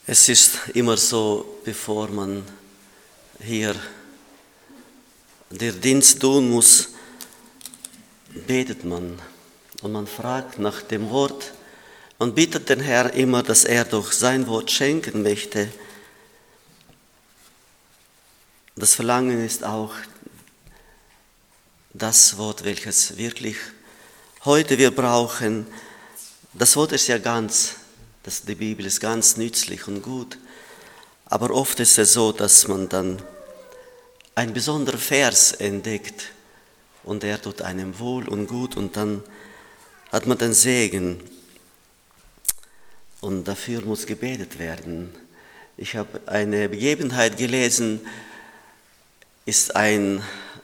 Es ist immer so, bevor man hier den Dienst tun muss, betet man und man fragt nach dem Wort. Man bittet den Herrn immer, dass er durch sein Wort schenken möchte. Das Verlangen ist auch das Wort, welches wirklich heute wir brauchen. Das Wort ist ja die Bibel ist ganz nützlich und gut, aber oft ist es so, dass man dann einen besonderen Vers entdeckt und er tut einem wohl und gut und dann hat man den Segen und dafür muss gebetet werden. Ich habe eine Begebenheit gelesen, ist ein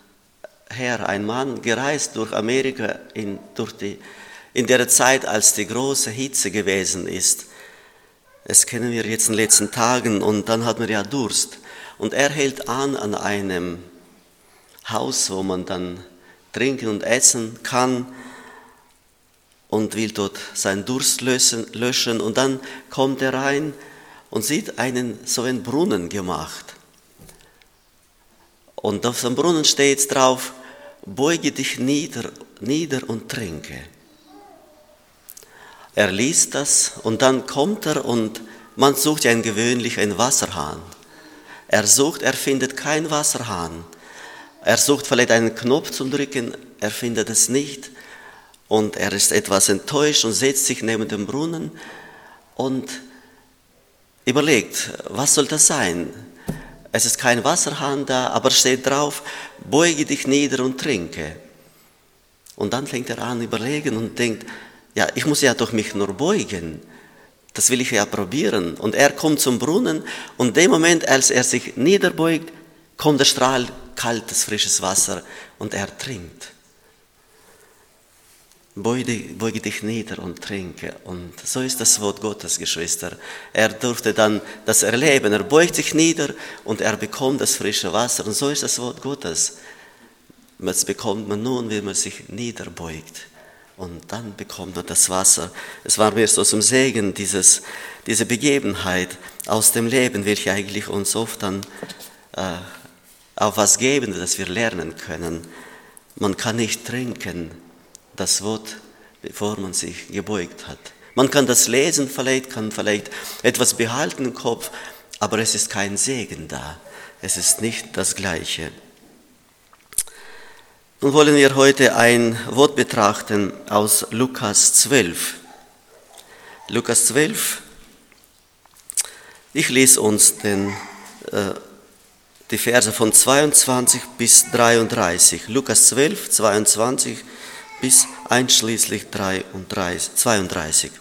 Mann gereist durch Amerika in der Zeit, als die große Hitze gewesen ist. Das kennen wir jetzt in den letzten Tagen und dann hat man ja Durst. Und er hält an einem Haus, wo man dann trinken und essen kann und will dort seinen Durst löschen. Und dann kommt er rein und sieht so einen Brunnen gemacht. Und auf dem Brunnen steht drauf: Beuge dich nieder und trinke. Er liest das und dann kommt er und man sucht ja gewöhnlich einen Wasserhahn. Er findet keinen Wasserhahn. Er sucht vielleicht einen Knopf zum Drücken, er findet es nicht. Und er ist etwas enttäuscht und setzt sich neben dem Brunnen und überlegt, was soll das sein? Es ist kein Wasserhahn da, aber steht drauf: Beuge dich nieder und trinke. Und dann fängt er an zu überlegen und denkt: Ja, ich muss ja doch mich nur beugen. Das will ich ja probieren. Und er kommt zum Brunnen und in dem Moment, als er sich niederbeugt, kommt der Strahl kaltes, frisches Wasser und er trinkt. Beuge dich nieder und trinke. Und so ist das Wort Gottes, Geschwister. Er durfte dann das erleben. Er beugt sich nieder und er bekommt das frische Wasser. Und so ist das Wort Gottes. Das bekommt man nun, wenn man sich niederbeugt. Und dann bekommt man das Wasser. Es war mir so zum Segen, diese Begebenheit aus dem Leben, welche eigentlich uns oft dann auch was geben, das wir lernen können. Man kann nicht trinken, das Wort, bevor man sich gebeugt hat. Man kann das lesen, kann vielleicht etwas behalten im Kopf, aber es ist kein Segen da. Es ist nicht das Gleiche. Nun wollen wir heute ein Wort betrachten aus Lukas 12. Lukas 12, ich lese uns die Verse von 22 bis 33. Lukas 12, 22 bis einschließlich 32.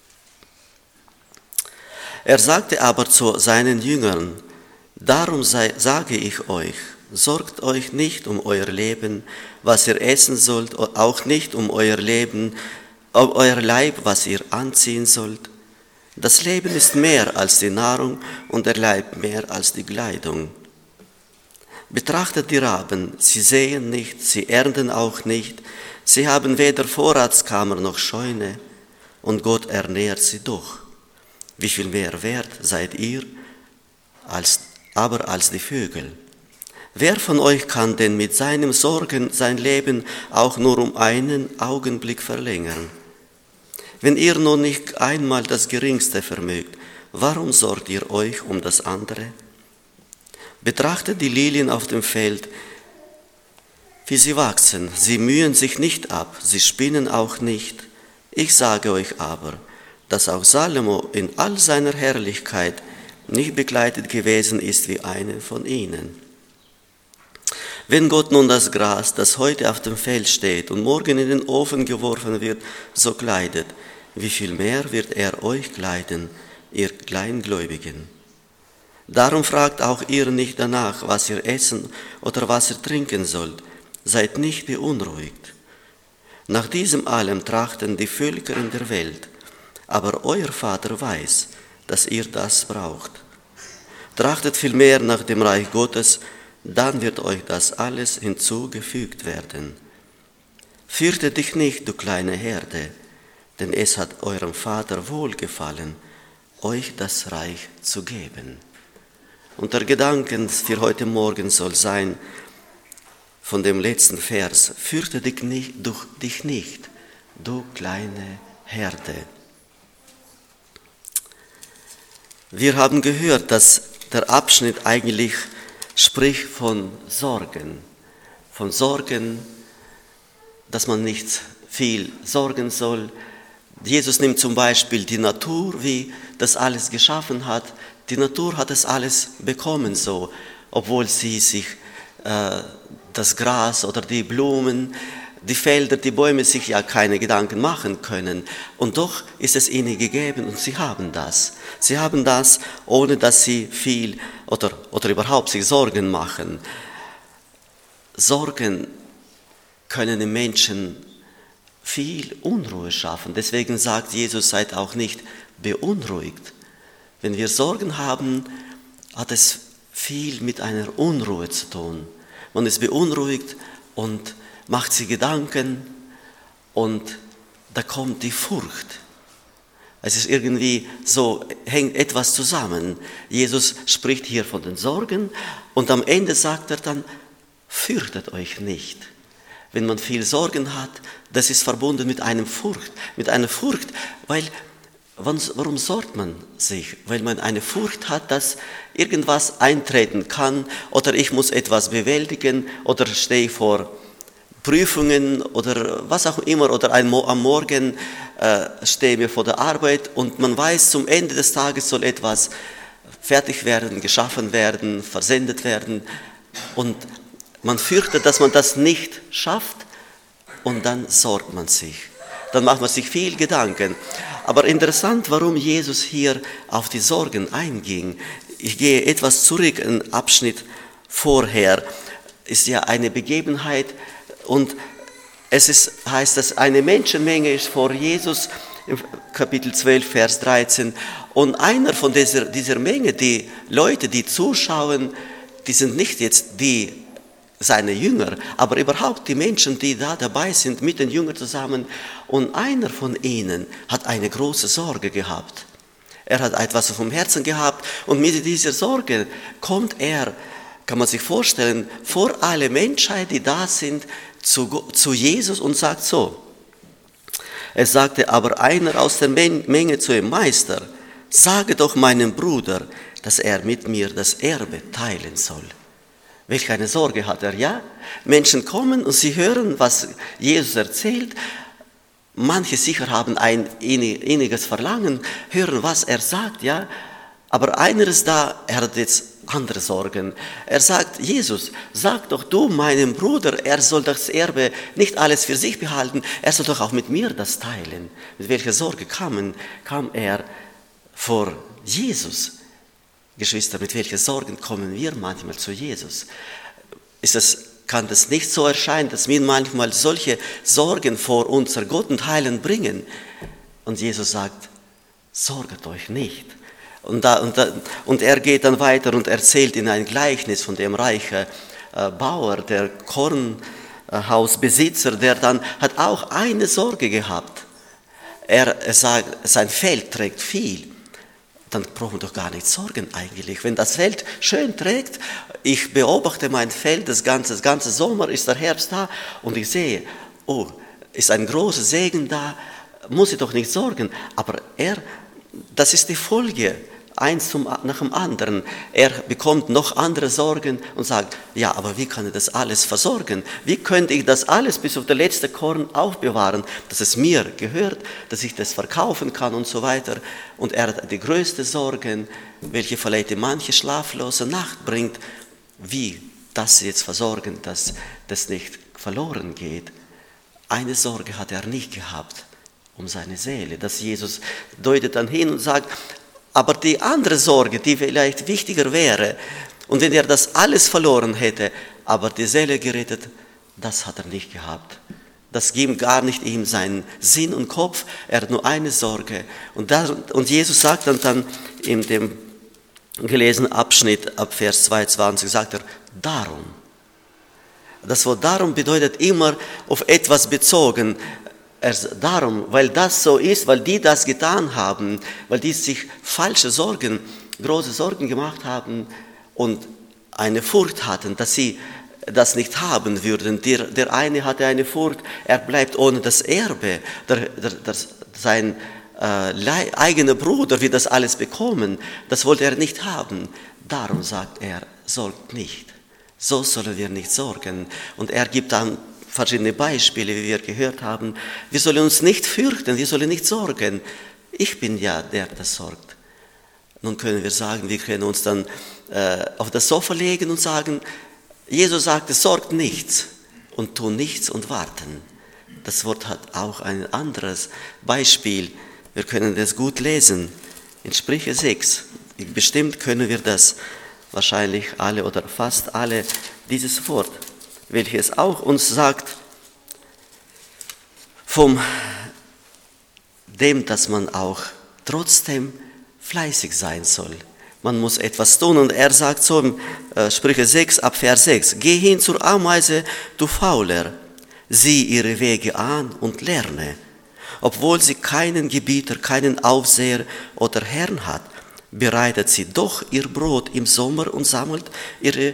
Er sagte aber zu seinen Jüngern: Darum sage ich euch, sorgt euch nicht um euer Leben, was ihr essen sollt, auch nicht um euer Leib, was ihr anziehen sollt. Das Leben ist mehr als die Nahrung und der Leib mehr als die Kleidung. Betrachtet die Raben, sie säen nicht, sie ernten auch nicht, sie haben weder Vorratskammer noch Scheune, und Gott ernährt sie doch. Wie viel mehr wert seid ihr als die Vögel? Wer von euch kann denn mit seinen Sorgen sein Leben auch nur um einen Augenblick verlängern? Wenn ihr nun nicht einmal das Geringste vermögt, warum sorgt ihr euch um das andere? Betrachtet die Lilien auf dem Feld, wie sie wachsen. Sie mühen sich nicht ab, sie spinnen auch nicht. Ich sage euch aber, dass auch Salomo in all seiner Herrlichkeit nicht bekleidet gewesen ist wie eine von ihnen. Wenn Gott nun das Gras, das heute auf dem Feld steht und morgen in den Ofen geworfen wird, so kleidet, wie viel mehr wird er euch kleiden, ihr Kleingläubigen? Darum fragt auch ihr nicht danach, was ihr essen oder was ihr trinken sollt. Seid nicht beunruhigt. Nach diesem allem trachten die Völker in der Welt, aber euer Vater weiß, dass ihr das braucht. Trachtet vielmehr nach dem Reich Gottes, dann wird euch das alles hinzugefügt werden. Fürchtet dich nicht, du kleine Herde, denn es hat eurem Vater wohlgefallen, euch das Reich zu geben. Und der Gedanke für heute Morgen soll sein, von dem letzten Vers, fürchte dich nicht, du kleine Herde. Wir haben gehört, dass der Abschnitt eigentlich spricht von Sorgen, dass man nicht viel sorgen soll. Jesus nimmt zum Beispiel die Natur, wie das alles geschaffen hat. Die Natur hat es alles bekommen so, obwohl sie sich das Gras oder die Blumen, die Felder, die Bäume sich ja keine Gedanken machen können. Und doch ist es ihnen gegeben und sie haben das. Sie haben das, ohne dass sie viel oder überhaupt sich Sorgen machen. Sorgen können im Menschen viel Unruhe schaffen. Deswegen sagt Jesus, seid auch nicht beunruhigt. Wenn wir Sorgen haben, hat es viel mit einer Unruhe zu tun. Man ist beunruhigt und macht sich Gedanken und da kommt die Furcht. Es ist irgendwie so, hängt etwas zusammen. Jesus spricht hier von den Sorgen und am Ende sagt er dann, fürchtet euch nicht. Wenn man viel Sorgen hat, das ist verbunden mit einer Furcht, weil warum sorgt man sich? Weil man eine Furcht hat, dass irgendwas eintreten kann oder ich muss etwas bewältigen oder stehe vor Prüfungen oder was auch immer oder am Morgen stehe mir vor der Arbeit und man weiß, zum Ende des Tages soll etwas fertig werden, geschaffen werden, versendet werden und man fürchtet, dass man das nicht schafft und dann sorgt man sich. Dann macht man sich viel Gedanken. Aber interessant, warum Jesus hier auf die Sorgen einging. Ich gehe etwas zurück, einen Abschnitt vorher. Ist ja eine Begebenheit und heißt, dass eine Menschenmenge ist vor Jesus, im Kapitel 12, Vers 13. Und einer von dieser Menge, die Leute, die zuschauen, die sind nicht jetzt seine Jünger, aber überhaupt die Menschen, die da dabei sind, mit den Jüngern zusammen. Und einer von ihnen hat eine große Sorge gehabt. Er hat etwas vom Herzen gehabt und mit dieser Sorge kommt er, kann man sich vorstellen, vor alle Menschheit, die da sind, zu Jesus und sagt so. Er sagte aber einer aus der Menge zu dem Meister, sage doch meinem Bruder, dass er mit mir das Erbe teilen soll. Welch eine Sorge hat er, ja? Menschen kommen und sie hören, was Jesus erzählt. Manche sicher haben ein inniges Verlangen, hören, was er sagt, ja? Aber einer ist da, er hat jetzt andere Sorgen. Er sagt, Jesus, sag doch du meinem Bruder, er soll das Erbe nicht alles für sich behalten, er soll doch auch mit mir das teilen. Mit welcher Sorge kam er vor Jesus? Geschwister, mit welchen Sorgen kommen wir manchmal zu Jesus? Kann das nicht so erscheinen, dass wir manchmal solche Sorgen vor unser Gott und Heilen bringen? Und Jesus sagt, sorget euch nicht. Und er geht dann weiter und erzählt in ein Gleichnis von dem reichen Bauer, der Kornhausbesitzer, der dann hat auch eine Sorge gehabt. Er sagt, sein Feld trägt viel. Dann brauchen wir doch gar nicht sorgen eigentlich. Wenn das Feld schön trägt, ich beobachte mein Feld, das ganze Sommer ist der Herbst da und ich sehe, oh, ist ein großer Segen da, muss ich doch nicht sorgen. Aber das ist die Folge, eins nach dem anderen. Er bekommt noch andere Sorgen und sagt, ja, aber wie kann ich das alles versorgen? Wie könnte ich das alles bis auf das letzte Korn aufbewahren, dass es mir gehört, dass ich das verkaufen kann und so weiter. Und er hat die größte Sorgen, welche vielleicht manche schlaflose Nacht bringt, wie das jetzt versorgen, dass das nicht verloren geht. Eine Sorge hat er nicht gehabt um seine Seele. Das Jesus deutet dann hin und sagt, aber die andere Sorge, die vielleicht wichtiger wäre, und wenn er das alles verloren hätte, aber die Seele gerettet, das hat er nicht gehabt. Das gibt gar nicht ihm seinen Sinn und Kopf, er hat nur eine Sorge. Und Jesus sagt dann in dem gelesenen Abschnitt ab Vers 22, sagt er, darum. Das Wort darum bedeutet immer auf etwas bezogen. darum, weil das so ist, weil die das getan haben, weil die sich falsche Sorgen, große Sorgen gemacht haben und eine Furcht hatten, dass sie das nicht haben würden. Der eine hatte eine Furcht, er bleibt ohne das Erbe. Sein eigener Bruder wird das alles bekommen. Das wollte er nicht haben. Darum sagt er, sorgt nicht. So sollen wir nicht sorgen. Und er gibt dann verschiedene Beispiele, wie wir gehört haben. Wir sollen uns nicht fürchten, wir sollen nicht sorgen. Ich bin ja der, der sorgt. Nun können wir sagen, wir können uns dann auf das Sofa legen und sagen, Jesus sagte, sorgt nichts und tu nichts und warten. Das Wort hat auch ein anderes Beispiel. Wir können das gut lesen. In Sprüche 6. Bestimmt können wir das wahrscheinlich alle oder fast alle, dieses Wort, welches auch uns sagt, von dem, dass man auch trotzdem fleißig sein soll. Man muss etwas tun und er sagt so in Sprüche 6 ab Vers 6, geh hin zur Ameise, du Fauler, sieh ihre Wege an und lerne. Obwohl sie keinen Gebieter, keinen Aufseher oder Herrn hat, bereitet sie doch ihr Brot im Sommer und sammelt ihre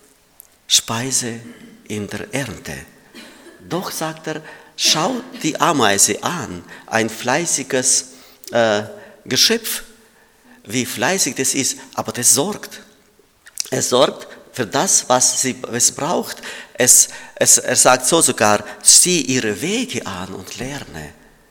Speise in der Ernte. Doch, sagt er, schau die Ameise an, ein fleißiges Geschöpf, wie fleißig das ist, aber das sorgt. Es sorgt für das, was es braucht. Er sagt so sogar, sieh ihre Wege an und lerne.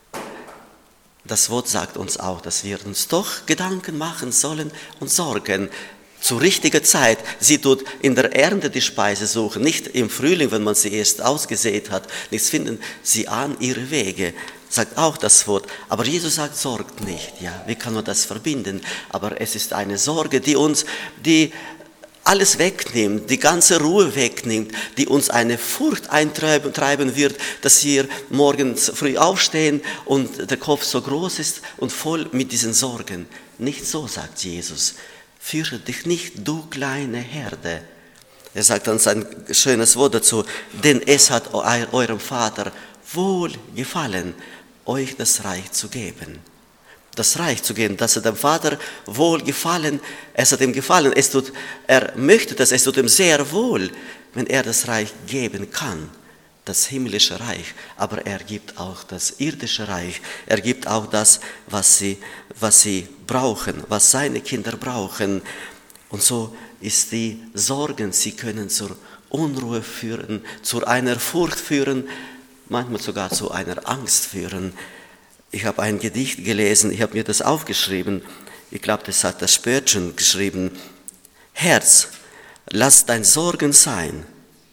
Das Wort sagt uns auch, dass wir uns doch Gedanken machen sollen und sorgen. Zur richtigen Zeit. Sie tut in der Ernte die Speise suchen, nicht im Frühling, wenn man sie erst ausgesät hat. Nichts finden sie an ihre Wege. Sagt auch das Wort. Aber Jesus sagt, sorgt nicht. Ja, wie kann man das verbinden? Aber es ist eine Sorge, die alles wegnimmt, die ganze Ruhe wegnimmt, die uns eine Furcht eintreiben wird, dass wir morgens früh aufstehen und der Kopf so groß ist und voll mit diesen Sorgen. Nicht so, sagt Jesus. Fürchte dich nicht, du kleine Herde. Er sagt dann sein schönes Wort dazu, denn es hat eurem Vater wohl gefallen, euch das Reich zu geben. Das Reich zu geben, das hat dem Vater wohl gefallen, es hat ihm gefallen, er möchte das, es tut ihm sehr wohl, wenn er das Reich geben kann, das himmlische Reich, aber er gibt auch das irdische Reich, er gibt auch das, was sie brauchen, was seine Kinder brauchen. Und so ist die Sorgen, sie können zur Unruhe führen, zu einer Furcht führen, manchmal sogar zu einer Angst führen. Ich habe ein Gedicht gelesen, ich habe mir das aufgeschrieben, ich glaube, das hat das Spurgeon geschrieben. Herz, lass dein Sorgen sein.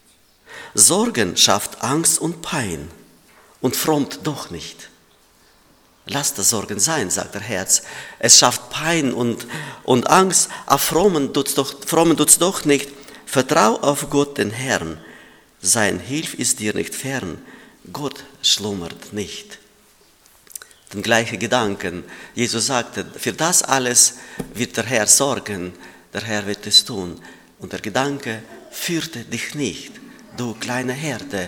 Sorgen schafft Angst und Pein und frommt doch nicht. Lass das Sorgen sein, sagt der Herz. Es schafft Pein und Angst, aber frommen tut's doch nicht. Vertrau auf Gott, den Herrn. Sein Hilf ist dir nicht fern. Gott schlummert nicht. Den gleichen Gedanken. Jesus sagte, für das alles wird der Herr sorgen. Der Herr wird es tun. Und der Gedanke, fürchte dich nicht, du kleine Herde.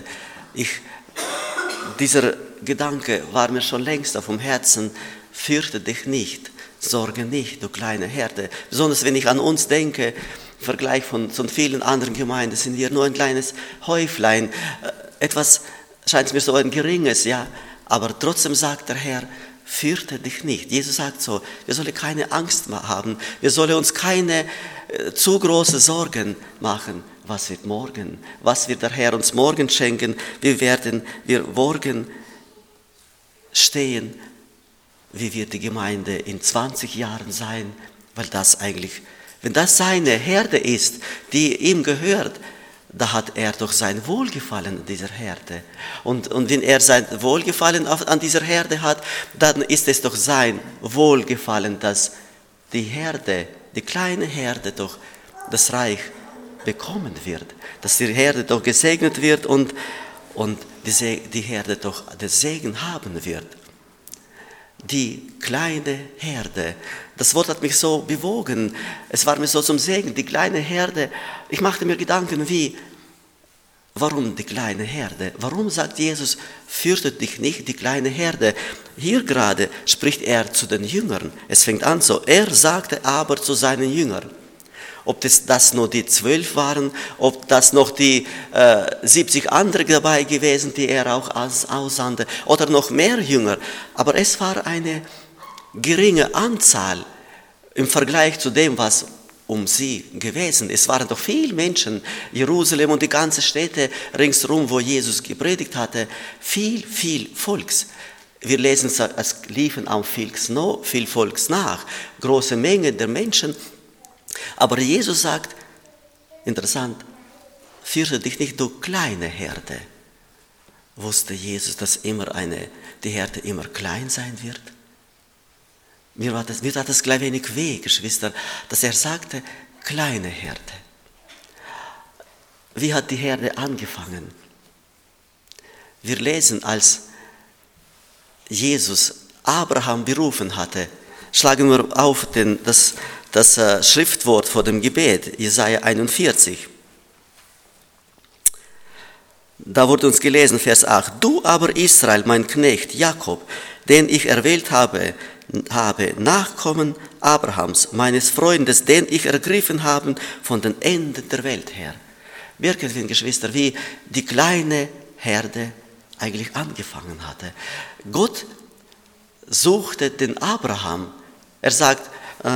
Dieser Gedanke war mir schon längst auf dem Herzen. Fürchte dich nicht, sorge nicht, du kleine Herde. Besonders wenn ich an uns denke, im Vergleich von so vielen anderen Gemeinden sind wir nur ein kleines Häuflein. Etwas scheint mir so ein geringes, ja. Aber trotzdem sagt der Herr, fürchte dich nicht. Jesus sagt so, wir sollen keine Angst haben. Wir sollen uns keine zu große Sorgen machen. Was wird morgen? Was wird der Herr uns morgen schenken? Wir morgen stehen, wie wird die Gemeinde in 20 Jahren sein? Weil das eigentlich, wenn das seine Herde ist, die ihm gehört, da hat er doch sein Wohlgefallen an dieser Herde. Und wenn er sein Wohlgefallen an dieser Herde hat, dann ist es doch sein Wohlgefallen, dass die Herde, die kleine Herde doch das Reich bekommen wird. Dass die Herde doch gesegnet wird und die Herde doch den Segen haben wird. Die kleine Herde. Das Wort hat mich so bewogen. Es war mir so zum Segen. Die kleine Herde. Ich machte mir Gedanken, wie Warum die kleine Herde? Warum sagt Jesus, fürchtet dich nicht, die kleine Herde? Hier gerade spricht er zu den Jüngern. Es fängt an so, er sagte aber zu seinen Jüngern. Ob das nur die 12 waren, ob das noch die 70 andere dabei gewesen, die er auch aussandte, oder noch mehr Jünger. Aber es war eine geringe Anzahl im Vergleich zu dem, was um sie gewesen. Es waren doch viele Menschen, Jerusalem und die ganzen Städte ringsherum, wo Jesus gepredigt hatte, viel Volks. Wir lesen, es liefen auch viel Volks nach, große Menge der Menschen. Aber Jesus sagt, interessant, fürchte dich nicht, du kleine Herde. Wusste Jesus, dass die Herde immer klein sein wird? Mir tat das gleich wenig weh, Geschwister, dass er sagte, kleine Herde. Wie hat die Herde angefangen? Wir lesen, als Jesus Abraham berufen hatte, schlagen wir auf das Schriftwort vor dem Gebet, Jesaja 41. Da wurde uns gelesen, Vers 8. Du aber Israel, mein Knecht, Jakob, den ich erwählt habe Nachkommen Abrahams, meines Freundes, den ich ergriffen habe von den Enden der Welt her. Merken wir, Geschwister, wie die kleine Herde eigentlich angefangen hatte. Gott suchte den Abraham. Er sagt,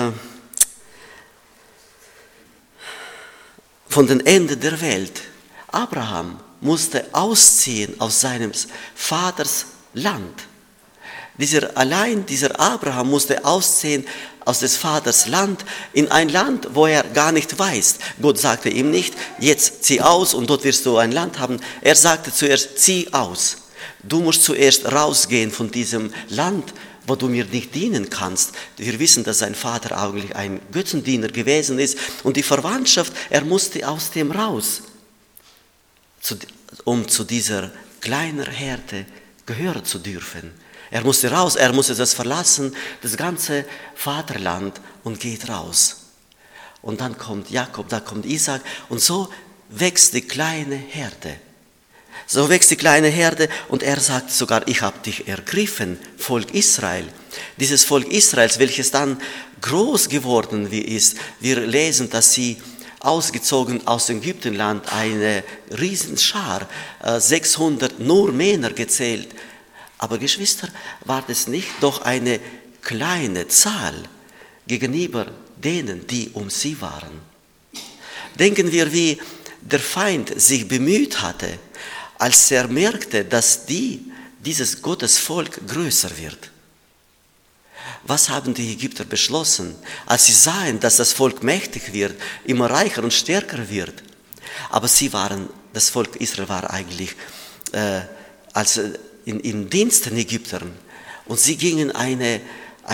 von den Enden der Welt. Abraham musste ausziehen aus seinem Vaters Land. Dieser Abraham musste ausziehen aus des Vaters Land in ein Land, wo er gar nicht weiß. Gott sagte ihm nicht, jetzt zieh aus und dort wirst du ein Land haben. Er sagte zuerst, zieh aus. Du musst zuerst rausgehen von diesem Land, wo du mir nicht dienen kannst. Wir wissen, dass sein Vater eigentlich ein Götzendiener gewesen ist. Und die Verwandtschaft, er musste aus dem raus, um zu dieser kleinen Herde gehören zu dürfen. Er musste raus, er musste das verlassen, das ganze Vaterland, und geht raus. Und dann kommt Jakob, da kommt Isaac, und so wächst die kleine Herde. So wächst die kleine Herde, und er sagt sogar, ich habe dich ergriffen, Volk Israel. Dieses Volk Israels, welches dann groß geworden ist, wir lesen, dass sie ausgezogen aus dem Ägyptenland, eine Riesenschar, 600 nur Männer gezählt. Aber Geschwister, war das nicht doch eine kleine Zahl gegenüber denen, die um sie waren? Denken wir, wie der Feind sich bemüht hatte, als er merkte, dass dieses Gottesvolk größer wird. Was haben die Ägypter beschlossen, als sie sahen, dass das Volk mächtig wird, immer reicher und stärker wird? Aber das Volk Israel war eigentlich im Dienst den Ägyptern, und sie gingen einen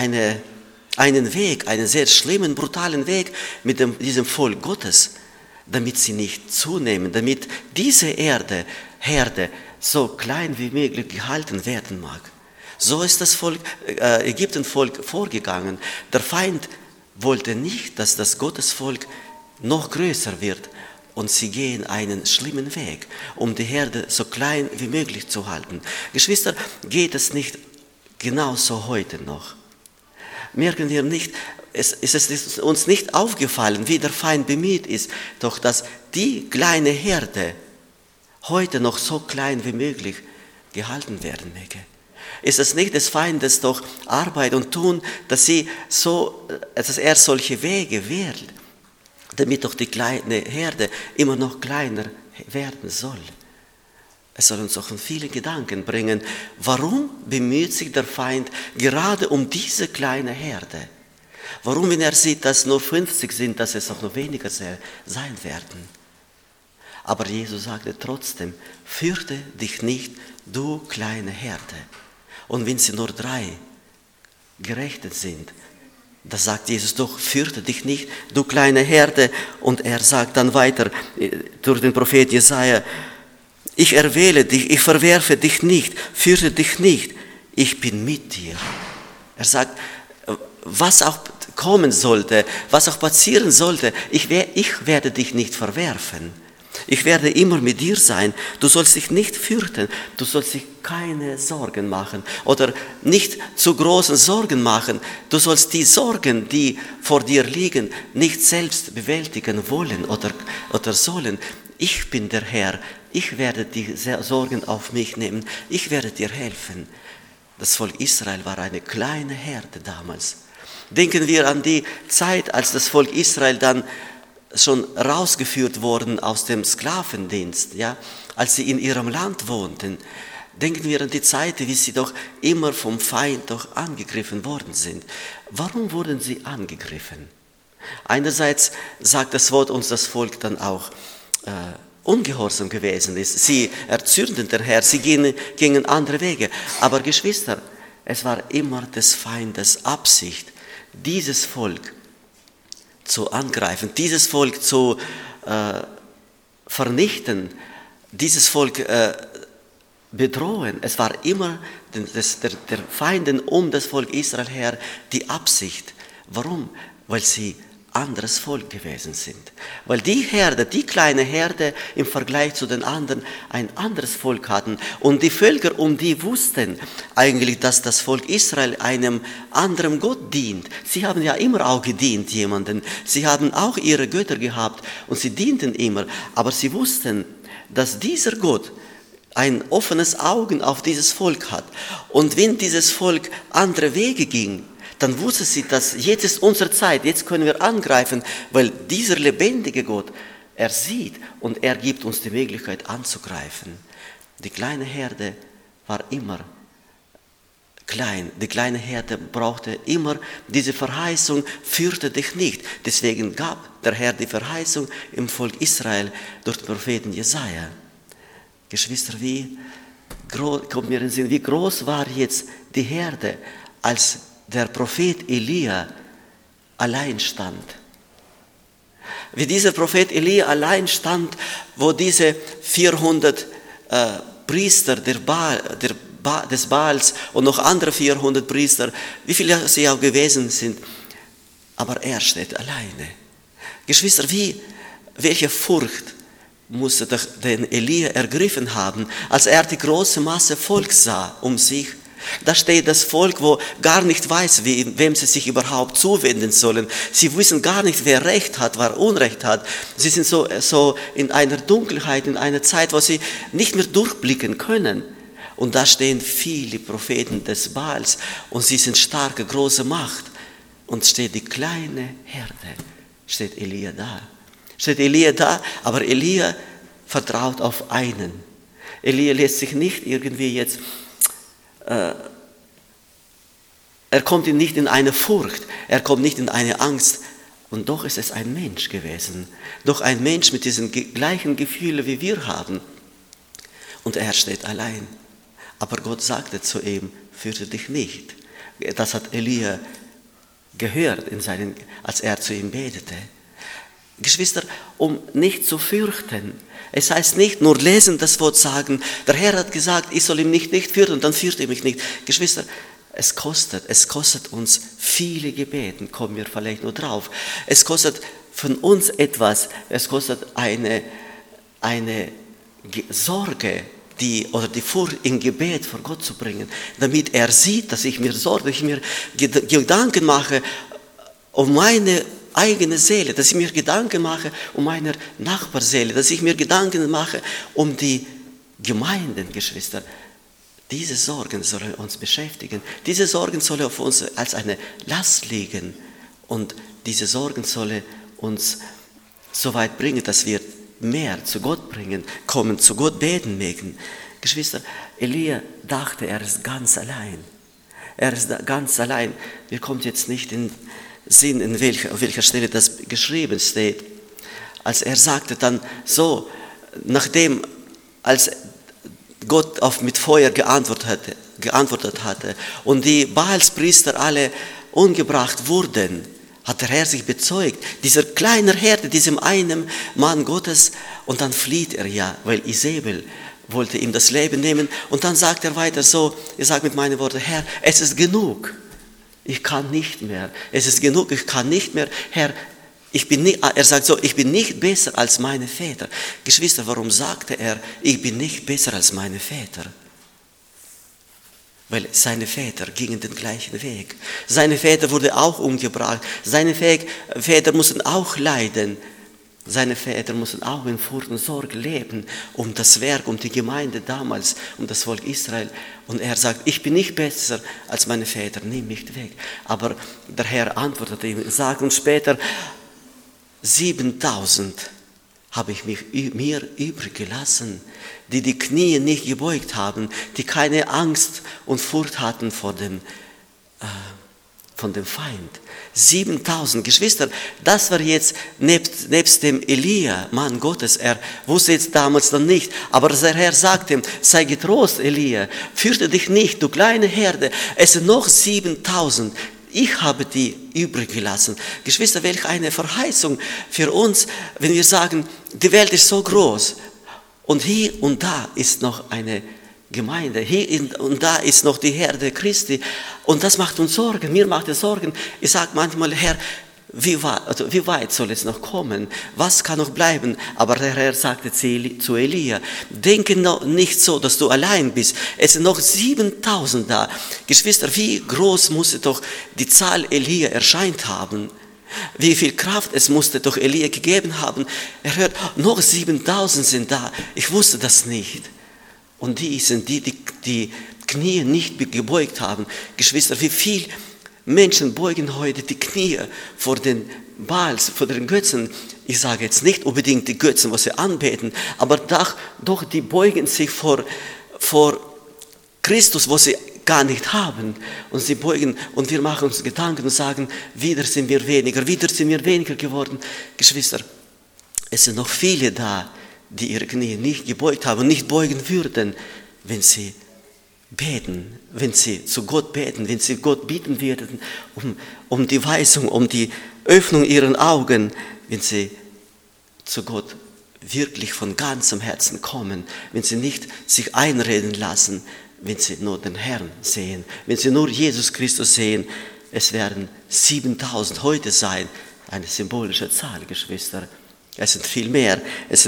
Weg, einen sehr schlimmen, brutalen Weg mit diesem Volk Gottes, damit sie nicht zunehmen, damit diese Herde so klein wie möglich gehalten werden mag. So ist das Ägyptenvolk vorgegangen. Der Feind wollte nicht, dass das Gottesvolk noch größer wird, und sie gehen einen schlimmen Weg, um die Herde so klein wie möglich zu halten. Geschwister, geht es nicht genauso heute noch? Merken wir nicht, ist es uns nicht aufgefallen, wie der Feind bemüht ist, doch dass die kleine Herde heute noch so klein wie möglich gehalten werden möge? Ist es nicht des Feindes doch Arbeit und Tun, dass er solche Wege wählt, damit doch die kleine Herde immer noch kleiner werden soll? Es soll uns auch viele Gedanken bringen. Warum bemüht sich der Feind gerade um diese kleine Herde? Warum, wenn er sieht, dass nur 50 sind, dass es auch noch weniger sein werden? Aber Jesus sagte trotzdem, fürchte dich nicht, du kleine Herde. Und wenn sie nur 3 Gerechte sind, da sagt Jesus doch, fürchte dich nicht, du kleine Herde. Und er sagt dann weiter durch den Prophet Jesaja, ich erwähle dich, ich verwerfe dich nicht, fürchte dich nicht, ich bin mit dir. Er sagt, was auch kommen sollte, was auch passieren sollte, ich werde dich nicht verwerfen. Ich werde immer mit dir sein. Du sollst dich nicht fürchten. Du sollst dich keine Sorgen machen oder nicht zu großen Sorgen machen. Du sollst die Sorgen, die vor dir liegen, nicht selbst bewältigen wollen oder sollen. Ich bin der Herr. Ich werde die Sorgen auf mich nehmen. Ich werde dir helfen. Das Volk Israel war eine kleine Herde damals. Denken wir an die Zeit, als das Volk Israel dann schon rausgeführt wurden aus dem Sklavendienst, ja, als sie in ihrem Land wohnten. Denken wir an die Zeit, wie sie doch immer vom Feind doch angegriffen worden sind. Warum wurden sie angegriffen? Einerseits sagt das Wort uns, das Volk dann auch ungehorsam gewesen ist. Sie erzürnten den Herrn, sie gingen andere Wege. Aber Geschwister, es war immer des Feindes Absicht, dieses Volk zu angreifen, dieses Volk zu vernichten, dieses Volk bedrohen. Es war immer der Feinden um das Volk Israel her die Absicht. Warum? Weil sie anderes Volk gewesen sind. Weil die Herde, die kleine Herde im Vergleich zu den anderen ein anderes Volk hatten. Und die Völker um die wussten eigentlich, dass das Volk Israel einem anderen Gott dient. Sie haben ja immer auch gedient jemanden. Sie haben auch ihre Götter gehabt und sie dienten immer. Aber sie wussten, dass dieser Gott ein offenes Auge auf dieses Volk hat. Und wenn dieses Volk andere Wege ging, dann wusste sie, dass jetzt ist unsere Zeit, jetzt können wir angreifen, weil dieser lebendige Gott, er sieht und er gibt uns die Möglichkeit anzugreifen. Die kleine Herde war immer klein. Die kleine Herde brauchte immer diese Verheißung, fürchte dich nicht. Deswegen gab der Herr die Verheißung im Volk Israel durch den Propheten Jesaja. Geschwister, kommt mir in den Sinn, wie groß war jetzt die Herde, als der Prophet Elia allein stand. Wie dieser Prophet Elia allein stand, wo diese 400 Priester des Baals und noch andere 400 Priester, wie viele sie auch gewesen sind, aber er steht alleine. Geschwister, welche Furcht musste den Elia ergriffen haben, als er die große Masse Volk sah um sich. Da steht das Volk, wo gar nicht weiß, wem sie sich überhaupt zuwenden sollen. Sie wissen gar nicht, wer Recht hat, wer Unrecht hat. Sie sind so in einer Dunkelheit, in einer Zeit, wo sie nicht mehr durchblicken können. Und da stehen viele Propheten des Baals und sie sind starke, große Macht. Und steht die kleine Herde, steht Elia da. Steht Elia da, aber Elia vertraut auf einen. Elia lässt sich nicht irgendwie jetzt er kommt nicht in eine Furcht, er kommt nicht in eine Angst. Und doch ist es ein Mensch gewesen. Doch ein Mensch mit diesen gleichen Gefühlen, wie wir haben. Und er steht allein. Aber Gott sagte zu ihm, fürchte dich nicht. Das hat Elia gehört, als er zu ihm betete. Geschwister, um nicht zu fürchten. Es heißt nicht nur lesen, das Wort sagen. Der Herr hat gesagt, ich soll ihn nicht fürchten und dann fürchte ich mich nicht. Geschwister, es kostet uns viele Gebeten, kommen wir vielleicht nur drauf. Es kostet von uns etwas, es kostet eine Sorge, die Furcht in Gebet vor Gott zu bringen, damit er sieht, dass ich mir Sorge, ich mir Gedanken mache um meine eigene Seele, dass ich mir Gedanken mache um meine Nachbarseele, dass ich mir Gedanken mache um die Gemeinden, Geschwister. Diese Sorgen sollen uns beschäftigen. Diese Sorgen sollen auf uns als eine Last liegen. Und diese Sorgen sollen uns so weit bringen, dass wir mehr zu Gott bringen, kommen, zu Gott beten mögen. Geschwister, Elia dachte, er ist ganz allein. Er ist ganz allein. Mir kommt jetzt nicht in Sinn, auf welcher Stelle das geschrieben steht. Als er sagte dann so, als Gott mit Feuer geantwortet hatte und die Baalspriester alle umgebracht wurden, hat der Herr sich bezeugt, dieser kleine Herde, diesem einen Mann Gottes, und dann flieht er ja, weil Isabel wollte ihm das Leben nehmen, und dann sagt er weiter so, er sagt mit meinen Worten, Herr, es ist genug. Ich kann nicht mehr. Es ist genug, ich kann nicht mehr. Herr, Er sagt so, ich bin nicht besser als meine Väter. Geschwister, warum sagte er, ich bin nicht besser als meine Väter? Weil seine Väter gingen den gleichen Weg. Seine Väter wurden auch umgebracht. Seine Väter mussten auch leiden. Seine Väter mussten auch in Furcht und Sorge leben um das Werk, um die Gemeinde damals, um das Volk Israel. Und er sagt, ich bin nicht besser als meine Väter, nimm mich weg. Aber der Herr antwortete ihm, sagt uns später, 7.000 habe ich mir übrig gelassen, die die Knie nicht gebeugt haben, die keine Angst und Furcht hatten von dem Feind. 7.000 Geschwister, das war jetzt nebst dem Elia, Mann Gottes, er wusste jetzt damals noch nicht, aber der Herr sagte, sei getrost, Elia, fürchte dich nicht, du kleine Herde, es sind noch 7.000, ich habe die übrig gelassen. Geschwister, welch eine Verheißung für uns, wenn wir sagen, die Welt ist so groß und hier und da ist noch eine Gemeinde, hier und da ist noch die Herde Christi und das macht uns Sorgen, mir macht es Sorgen. Ich sage manchmal, Herr, wie weit soll es noch kommen? Was kann noch bleiben? Aber der Herr sagte zu Elia, denke noch nicht so, dass du allein bist. Es sind noch 7.000 da. Geschwister, wie groß musste doch die Zahl Elia erscheint haben? Wie viel Kraft es musste doch Elia gegeben haben? Er hört, noch 7.000 sind da. Ich wusste das nicht. Und die sind die Knie nicht gebeugt haben. Geschwister, wie viel Menschen beugen heute die Knie vor den Baals, vor den Götzen. Ich sage jetzt nicht unbedingt die Götzen, was sie anbeten, aber doch die beugen sich vor Christus, was sie gar nicht haben. Und sie beugen und wir machen uns Gedanken und sagen, wieder sind wir weniger geworden. Geschwister, es sind noch viele da, die ihre Knie nicht gebeugt haben und nicht beugen würden, wenn sie beten, wenn sie zu Gott beten, wenn sie Gott bitten werden um die Weisung, um die Öffnung ihrer Augen, wenn sie zu Gott wirklich von ganzem Herzen kommen, wenn sie nicht sich einreden lassen, wenn sie nur den Herrn sehen, wenn sie nur Jesus Christus sehen. Es werden 7.000 heute sein, eine symbolische Zahl, Geschwister. Es sind viel mehr,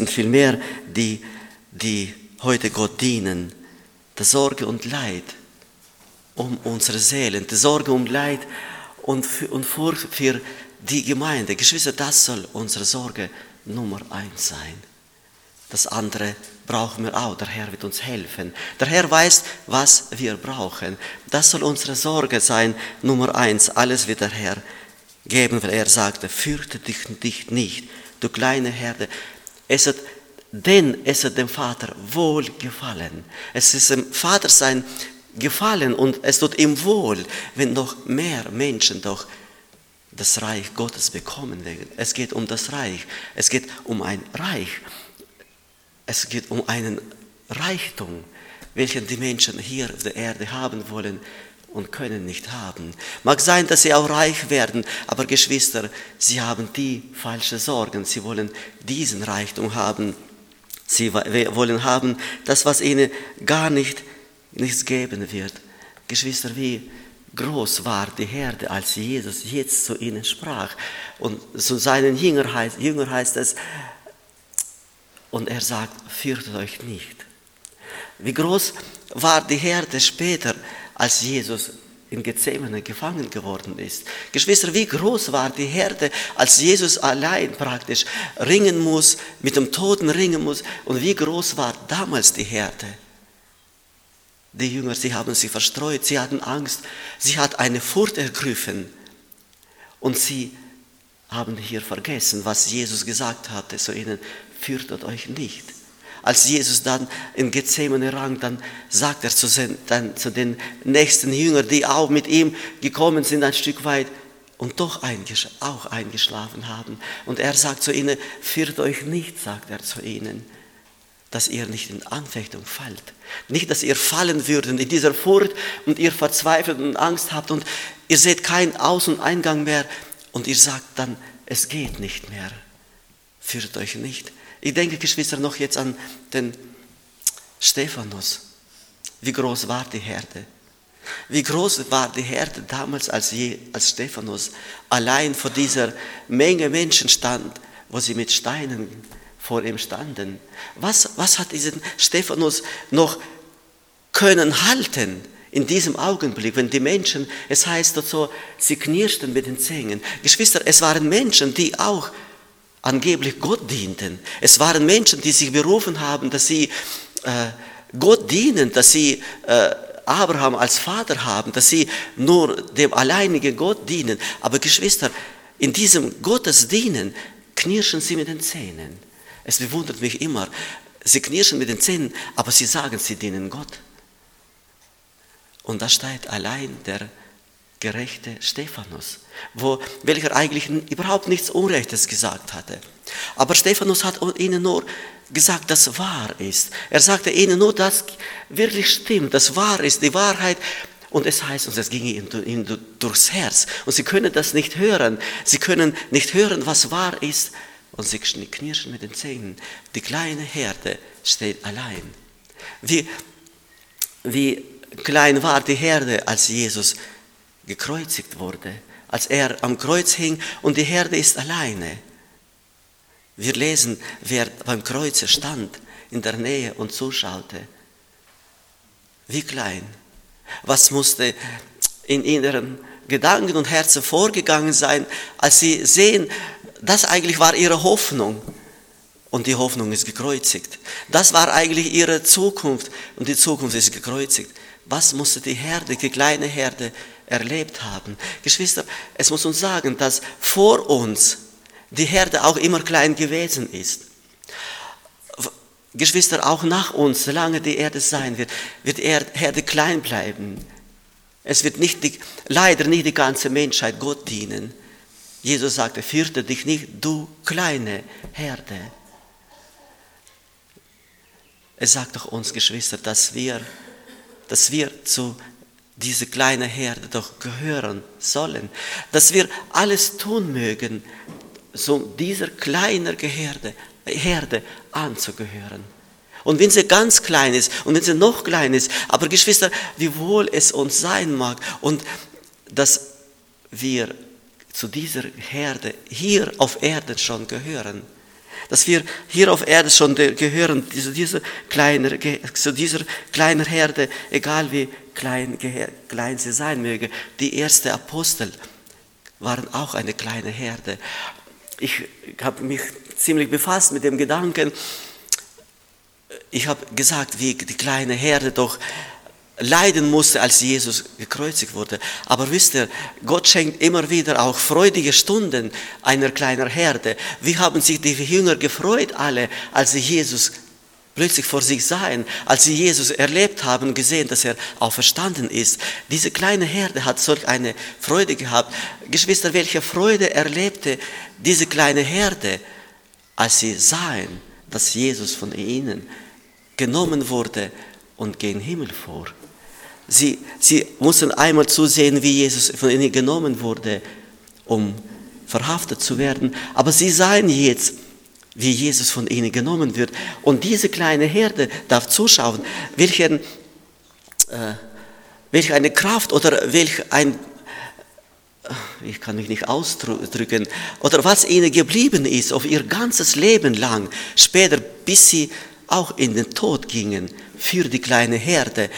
die heute Gott dienen. Die Sorge und Leid um unsere Seelen, die Sorge und Leid und Furcht für die Gemeinde. Geschwister, das soll unsere Sorge Nummer 1 sein. Das andere brauchen wir auch. Der Herr wird uns helfen. Der Herr weiß, was wir brauchen. Das soll unsere Sorge sein, Nummer 1. Alles wird der Herr geben, weil er sagte, fürchte dich nicht, du kleine Herde. Denn es hat dem Vater wohl gefallen. Es ist dem Vater sein gefallen und es tut ihm wohl, wenn noch mehr Menschen doch das Reich Gottes bekommen werden. Es geht um das Reich. Es geht um ein Reich. Es geht um einen Reichtum, welchen die Menschen hier auf der Erde haben wollen und können nicht haben. Mag sein, dass sie auch reich werden, aber Geschwister, sie haben die falschen Sorgen. Sie wollen diesen Reichtum haben. Sie wollen haben, das, was ihnen gar nichts geben wird. Geschwister, wie groß war die Herde, als Jesus jetzt zu ihnen sprach. Und zu seinen Jüngern heißt es, und er sagt, fürchtet euch nicht. Wie groß war die Herde später, als Jesus in Gethsemane gefangen geworden ist. Geschwister, wie groß war die Herde, als Jesus allein praktisch ringen muss, mit dem Toten ringen muss. Und wie groß war damals die Herde? Die Jünger, sie haben sich verstreut, sie hatten Angst, sie hat eine Furcht ergriffen. Und sie haben hier vergessen, was Jesus gesagt hatte zu ihnen, fürchtet euch nicht. Als Jesus dann in Gethsemane rang, dann sagt er zu den nächsten Jüngern, die auch mit ihm gekommen sind, ein Stück weit und doch auch eingeschlafen haben. Und er sagt zu ihnen, fürchtet euch nicht, sagt er zu ihnen, dass ihr nicht in Anfechtung fallt. Nicht, dass ihr fallen würdet in dieser Furcht und ihr verzweifelt und Angst habt und ihr seht keinen Aus- und Eingang mehr und ihr sagt dann, es geht nicht mehr. Fürchtet euch nicht. Ich denke, Geschwister, noch jetzt an den Stephanus. Wie groß war die Herde? Wie groß war die Härte damals, als Stephanus allein vor dieser Menge Menschen stand, wo sie mit Steinen vor ihm standen. Was hat diesen Stephanus noch können halten in diesem Augenblick, wenn die Menschen, es heißt dort so, sie knirschten mit den Zähnen. Geschwister, es waren Menschen, die auch angeblich Gott dienten. Es waren Menschen, die sich berufen haben, dass sie Gott dienen, dass sie Abraham als Vater haben, dass sie nur dem alleinigen Gott dienen. Aber Geschwister, in diesem Gottesdienen knirschen sie mit den Zähnen. Es bewundert mich immer. Sie knirschen mit den Zähnen, aber sie sagen, sie dienen Gott. Und da steht allein der gerechte Stephanus, welcher eigentlich überhaupt nichts Unrechtes gesagt hatte. Aber Stephanus hat ihnen nur gesagt, das wahr ist. Er sagte ihnen nur, das wirklich stimmt, das wahr ist, die Wahrheit. Und es heißt uns, es ging ihnen durchs Herz. Und sie können das nicht hören. Sie können nicht hören, was wahr ist. Und sie knirschen mit den Zähnen. Die kleine Herde steht allein. Wie klein war die Herde, als Jesus gekreuzigt wurde, als er am Kreuz hing und die Herde ist alleine. Wir lesen, wer beim Kreuze stand, in der Nähe und zuschaute. Wie klein. Was musste in ihren Gedanken und Herzen vorgegangen sein, als sie sehen, das eigentlich war ihre Hoffnung. Und die Hoffnung ist gekreuzigt. Das war eigentlich ihre Zukunft und die Zukunft ist gekreuzigt. Was musste die Herde, die kleine Herde, erlebt haben? Geschwister, es muss uns sagen, dass vor uns die Herde auch immer klein gewesen ist. Geschwister, auch nach uns, solange die Erde sein wird, wird die Herde klein bleiben. Es wird leider nicht die ganze Menschheit Gott dienen. Jesus sagte, fürchte dich nicht, du kleine Herde. Es sagt doch uns, Geschwister, dass wir zu dieser kleinen Herde doch gehören sollen. Dass wir alles tun mögen, so dieser kleinen Herde anzugehören. Und wenn sie ganz klein ist und wenn sie noch klein ist, aber Geschwister, wie wohl es uns sein mag und dass wir zu dieser Herde hier auf Erden schon gehören. Dass wir hier auf Erden schon gehören, zu dieser kleinen Herde, egal wie klein sie sein möge. Die ersten Apostel waren auch eine kleine Herde. Ich habe mich ziemlich befasst mit dem Gedanken, ich habe gesagt, wie die kleine Herde doch leiden musste, als Jesus gekreuzigt wurde. Aber wisst ihr, Gott schenkt immer wieder auch freudige Stunden einer kleinen Herde. Wie haben sich die Jünger gefreut alle, als sie Jesus plötzlich vor sich sahen, als sie Jesus erlebt haben, gesehen, dass er auferstanden ist. Diese kleine Herde hat solch eine Freude gehabt. Geschwister, welche Freude erlebte diese kleine Herde, als sie sahen, dass Jesus von ihnen genommen wurde und gen Himmel fuhr. Sie mussten einmal zusehen, wie Jesus von ihnen genommen wurde, um verhaftet zu werden. Aber sie sahen jetzt, wie Jesus von ihnen genommen wird. Und diese kleine Herde darf zuschauen, welch eine Kraft oder ich kann mich nicht ausdrücken, oder was ihnen geblieben ist auf ihr ganzes Leben lang, später, bis sie auch in den Tod gingen, für die kleine Herde.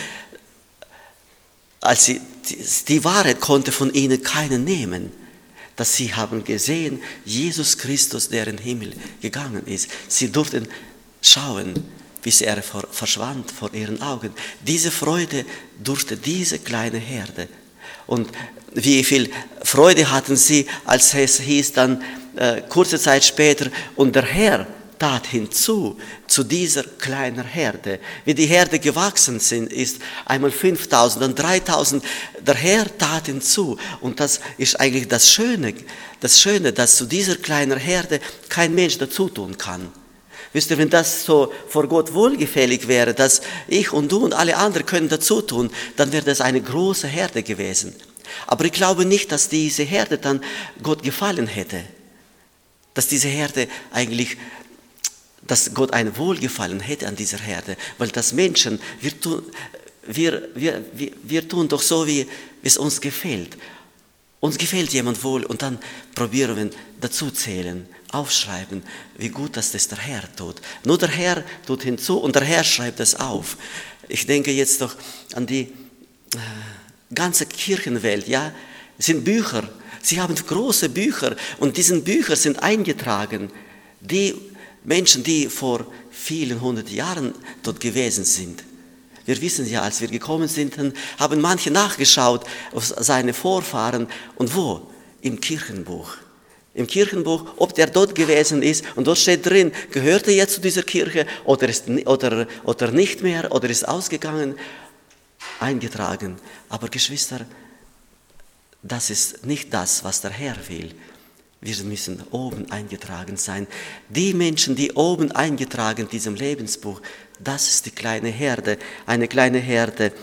Als die Wahrheit konnte von ihnen keiner nehmen, dass sie haben gesehen, Jesus Christus, der in den Himmel gegangen ist. Sie durften schauen, bis er verschwand vor ihren Augen. Diese Freude durfte diese kleine Herde. Und wie viel Freude hatten sie, als es hieß dann kurze Zeit später, und der Herr tat hinzu zu dieser kleinen Herde. Wie die Herde gewachsen ist, einmal 5.000, dann 3.000, der Herr tat hinzu. Und das ist eigentlich das Schöne, dass zu dieser kleinen Herde kein Mensch dazu tun kann. Wisst ihr, wenn das so vor Gott wohlgefällig wäre, dass ich und du und alle anderen können dazu tun, dann wäre das eine große Herde gewesen. Aber ich glaube nicht, dass diese Herde dann Gott gefallen hätte. Dass diese Herde eigentlich, dass Gott ein Wohlgefallen hätte an dieser Herde, weil das Menschen, wir tun doch so, wie es uns gefällt. Uns gefällt jemand wohl und dann probieren wir dazu zählen, aufschreiben, wie gut das der Herr tut. Nur der Herr tut hinzu und der Herr schreibt es auf. Ich denke jetzt doch an die ganze Kirchenwelt, ja, es sind Bücher. Sie haben große Bücher und diesen Bücher sind eingetragen, die Menschen, die vor vielen hundert Jahren dort gewesen sind. Wir wissen ja, als wir gekommen sind, haben manche nachgeschaut auf seine Vorfahren. Und wo? Im Kirchenbuch. Im Kirchenbuch, ob der dort gewesen ist. Und dort steht drin, gehört er jetzt zu dieser Kirche oder nicht mehr oder ist ausgegangen, eingetragen. Aber Geschwister, das ist nicht das, was der Herr will. Wir müssen oben eingetragen sein. Die Menschen, die oben eingetragen in diesem Lebensbuch, das ist die kleine Herde, eine kleine Herde,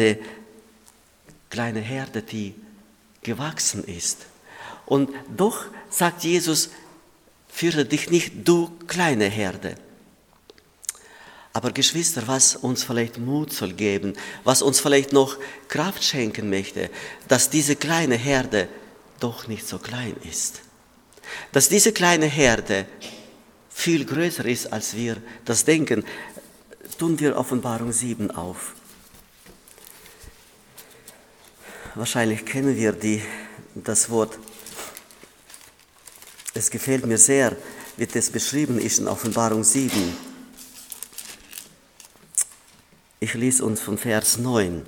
die gewachsen ist. Und doch sagt Jesus, fürchte dich nicht, du kleine Herde. Aber Geschwister, was uns vielleicht Mut soll geben, was uns vielleicht noch Kraft schenken möchte, dass diese kleine Herde doch nicht so klein ist. Dass diese kleine Herde viel größer ist, als wir das denken, tun wir Offenbarung 7 auf. Wahrscheinlich kennen wir das Wort. Es gefällt mir sehr, wie das beschrieben ist in Offenbarung 7. Ich lese uns von Vers 9.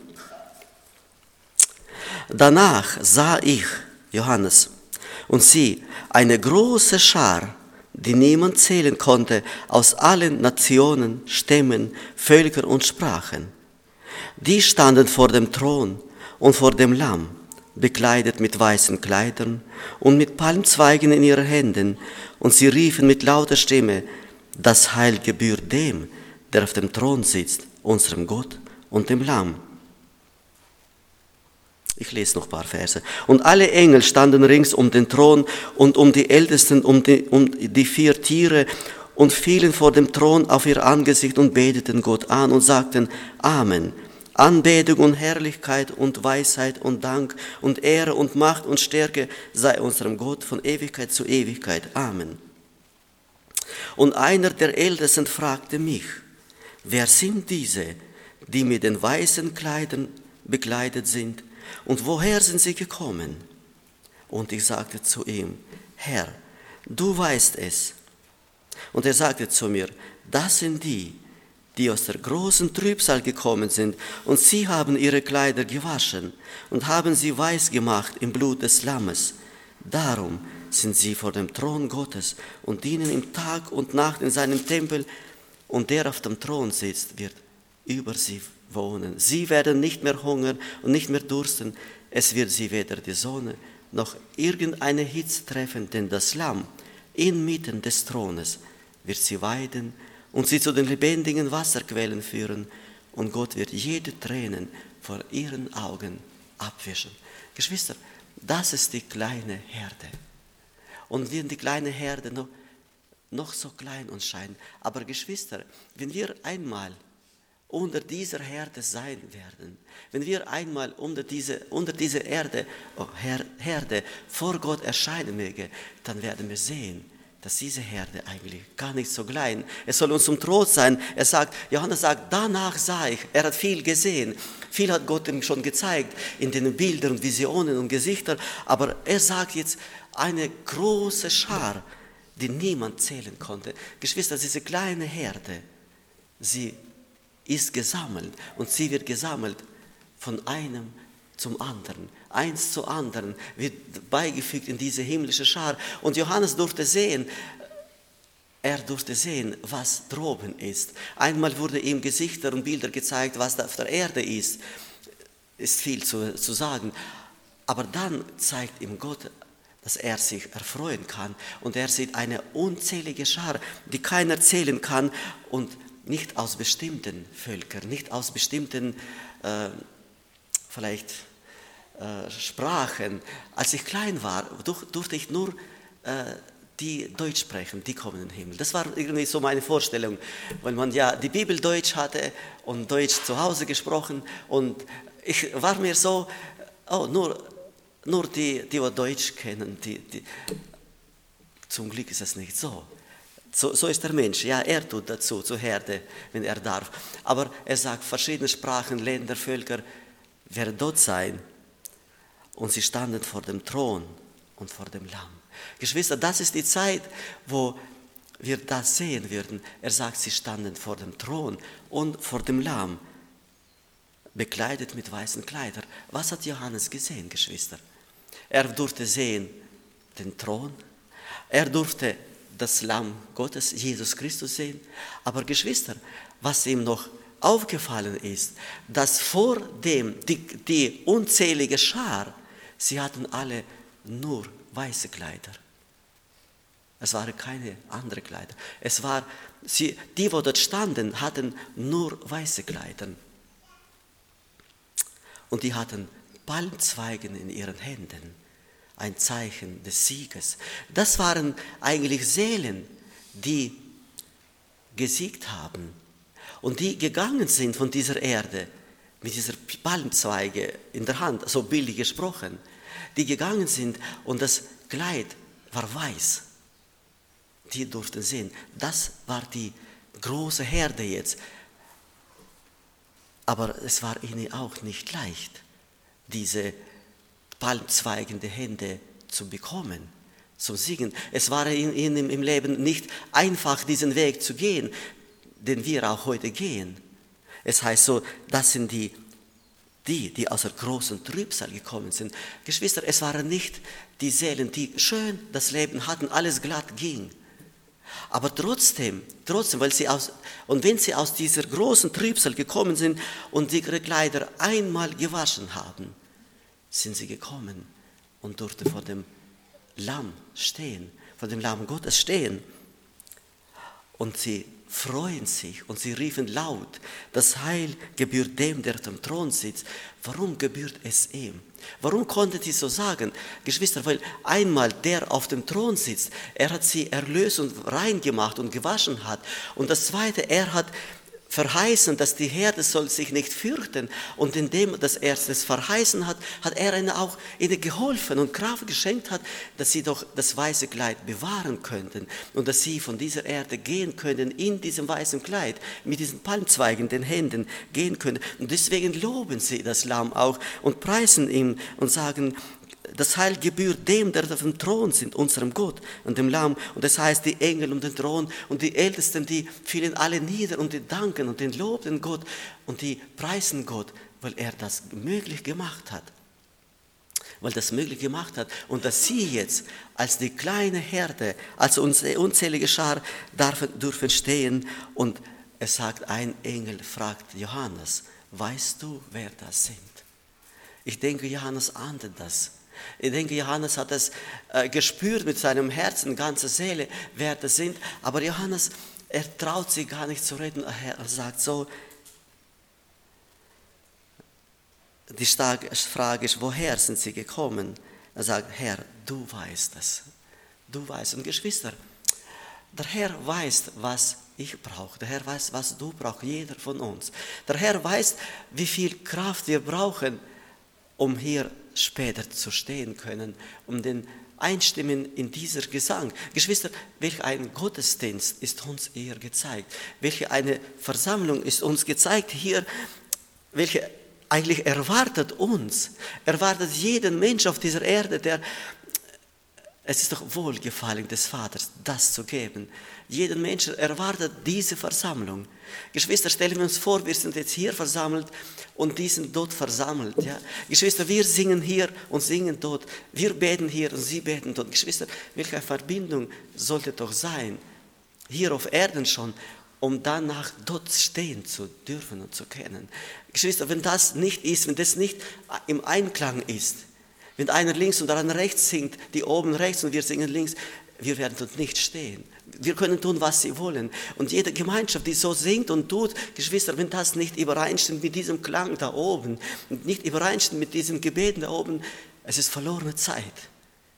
Danach sah ich, Johannes, und sieh, eine große Schar, die niemand zählen konnte, aus allen Nationen, Stämmen, Völkern und Sprachen. Die standen vor dem Thron und vor dem Lamm, bekleidet mit weißen Kleidern und mit Palmzweigen in ihren Händen, und sie riefen mit lauter Stimme, das Heil gebührt dem, der auf dem Thron sitzt, unserem Gott und dem Lamm. Ich lese noch ein paar Verse. Und alle Engel standen rings um den Thron und um die Ältesten, um die 4 Tiere und fielen vor dem Thron auf ihr Angesicht und beteten Gott an und sagten Amen. Anbetung und Herrlichkeit und Weisheit und Dank und Ehre und Macht und Stärke sei unserem Gott von Ewigkeit zu Ewigkeit. Amen. Und einer der Ältesten fragte mich, wer sind diese, die mit den weißen Kleidern bekleidet sind? Und woher sind sie gekommen? Und ich sagte zu ihm, Herr, du weißt es. Und er sagte zu mir, das sind die aus der großen Trübsal gekommen sind, und sie haben ihre Kleider gewaschen und haben sie weiß gemacht im Blut des Lammes. Darum sind sie vor dem Thron Gottes und dienen ihm Tag und Nacht in seinem Tempel, und der auf dem Thron sitzt, wird über sie wohnen. Sie werden nicht mehr hungern und nicht mehr dursten. Es wird sie weder die Sonne noch irgendeine Hitze treffen, denn das Lamm inmitten des Thrones wird sie weiden und sie zu den lebendigen Wasserquellen führen, und Gott wird jede Tränen vor ihren Augen abwischen. Geschwister, das ist die kleine Herde. Und wenn die kleine Herde noch so klein uns scheint, aber Geschwister, wenn wir einmal unter dieser Herde sein werden, wenn wir einmal unter diese Herde vor Gott erscheinen mögen, dann werden wir sehen, dass diese Herde eigentlich gar nicht so klein ist. Es soll uns zum Trost sein. Johannes sagt, danach sah ich, er hat viel gesehen. Viel hat Gott ihm schon gezeigt in den Bildern und Visionen und Gesichtern. Aber er sagt jetzt, eine große Schar, die niemand zählen konnte. Geschwister, diese kleine Herde, sie ist gesammelt und sie wird gesammelt von einem zum anderen. Eins zu anderen wird beigefügt in diese himmlische Schar. Und Johannes durfte sehen, was droben ist. Einmal wurde ihm Gesichter und Bilder gezeigt, was da auf der Erde ist. Ist viel zu sagen. Aber dann zeigt ihm Gott, dass er sich erfreuen kann. Und er sieht eine unzählige Schar, die keiner zählen kann, und nicht aus bestimmten Völkern, nicht aus bestimmten Sprachen. Als ich klein war, durfte ich nur die Deutsch sprechen, die kommen in den Himmel. Das war irgendwie so meine Vorstellung, weil man ja die Bibel Deutsch hatte und Deutsch zu Hause gesprochen. Und ich war mir so, nur die Deutsch kennen, zum Glück ist es nicht so. So ist der Mensch, ja, er tut dazu, zur Herde, wenn er darf. Aber er sagt, verschiedene Sprachen, Länder, Völker werden dort sein. Und sie standen vor dem Thron und vor dem Lamm. Geschwister, das ist die Zeit, wo wir das sehen würden. Er sagt, sie standen vor dem Thron und vor dem Lamm, bekleidet mit weißen Kleidern. Was hat Johannes gesehen, Geschwister? Er durfte sehen den Thron, er durfte das Lamm Gottes, Jesus Christus, sehen. Aber Geschwister, was ihm noch aufgefallen ist, dass vor dem die unzählige Schar, sie hatten alle nur weiße Kleider. Es waren keine anderen Kleider. Die, wo dort standen, hatten nur weiße Kleider. Und die hatten Palmzweigen in ihren Händen, ein Zeichen des Sieges. Das waren eigentlich Seelen, die gesiegt haben und die gegangen sind von dieser Erde mit dieser Palmzweige in der Hand, so bildlich gesprochen, die gegangen sind und das Kleid war weiß. Die durften sehen. Das war die große Herde jetzt. Aber es war ihnen auch nicht leicht, diese Palmzweige in die Hände zu bekommen, zu singen. Es war ihnen im Leben nicht einfach, diesen Weg zu gehen, den wir auch heute gehen. Es heißt so, das sind die aus der großen Trübsal gekommen sind. Geschwister, es waren nicht die Seelen, die schön das Leben hatten, alles glatt ging. Aber trotzdem, wenn sie aus dieser großen Trübsal gekommen sind und ihre Kleider einmal gewaschen haben, sind sie gekommen und durften vor dem Lamm stehen, vor dem Lamm Gottes stehen. Und sie freuen sich und sie riefen laut, das Heil gebührt dem, der auf dem Thron sitzt. Warum gebührt es ihm? Warum konnten sie so sagen? Geschwister, weil einmal der auf dem Thron sitzt, er hat sie erlöst und rein gemacht und gewaschen hat. Und das Zweite, er hat verheißen, dass die Herde soll sich nicht fürchten. Und indem dass er es verheißen hat, hat er ihnen auch geholfen und Kraft geschenkt hat, dass sie doch das weiße Kleid bewahren könnten und dass sie von dieser Erde gehen können in diesem weißen Kleid, mit diesen Palmzweigen in den Händen gehen können. Und deswegen loben sie das Lamm auch und preisen ihn und sagen, das Heil gebührt dem, der auf dem Thron sind, unserem Gott und dem Lamm. Und das heißt, die Engel um den Thron und die Ältesten, die fielen alle nieder und die danken und den lobten Gott und die preisen Gott, weil er das möglich gemacht hat. Und dass sie jetzt als die kleine Herde, als unsere unzählige Schar dürfen stehen. Und es sagt, ein Engel fragt Johannes, weißt du, wer das sind? Ich denke, Johannes ahnte das. Ich denke, Johannes hat es gespürt mit seinem Herzen, ganze Seele, wer das sind. Aber Johannes, er traut sich gar nicht zu reden. Er sagt so, die Frage ist, woher sind sie gekommen? Er sagt, Herr, du weißt es. Du weißt. Und Geschwister, der Herr weiß, was ich brauche. Der Herr weiß, was du brauchst, jeder von uns. Der Herr weiß, wie viel Kraft wir brauchen, um hier später zu stehen können, um den Einstimmen in dieser Gesang. Geschwister, welch ein Gottesdienst ist uns hier gezeigt? Welche eine Versammlung ist uns gezeigt hier? Welche eigentlich erwartet jeden Mensch auf dieser Erde, es ist doch Wohlgefallen des Vaters, das zu geben. Jeden Menschen erwartet diese Versammlung. Geschwister, stellen wir uns vor, wir sind jetzt hier versammelt und die sind dort versammelt. Ja? Geschwister, wir singen hier und singen dort. Wir beten hier und sie beten dort. Geschwister, welche Verbindung sollte doch sein, hier auf Erden schon, um danach dort stehen zu dürfen und zu können. Geschwister, wenn das nicht ist, wenn das nicht im Einklang ist, wenn einer links und der andere rechts singt, die oben rechts und wir singen links, wir werden dort nicht stehen. Wir können tun, was sie wollen. Und jede Gemeinschaft, die so singt und tut, Geschwister, wenn das nicht übereinstimmt mit diesem Klang da oben, nicht übereinstimmt mit diesem Gebeten da oben, es ist verlorene Zeit.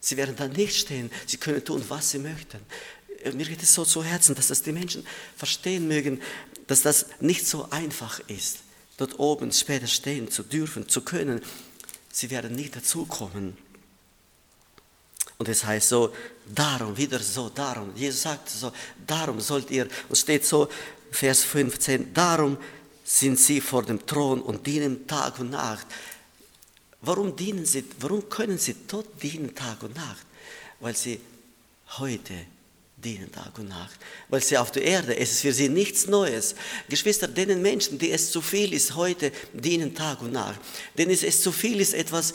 Sie werden da nicht stehen. Sie können tun, was sie möchten. Mir geht es so zu Herzen, dass das die Menschen verstehen mögen, dass das nicht so einfach ist, dort oben später stehen zu dürfen, zu können. Sie werden nicht dazukommen. Und es heißt so, darum, wieder so, darum. Jesus sagt so, darum sollt ihr, und steht so, Vers 15, darum sind sie vor dem Thron und dienen Tag und Nacht. Warum dienen sie, warum können sie dort dienen Tag und Nacht? Weil sie heute dienen Tag und Nacht. Weil sie auf der Erde, es ist für sie nichts Neues. Geschwister, denen Menschen, die es zu viel ist, heute dienen Tag und Nacht. Denen es zu viel ist, etwas,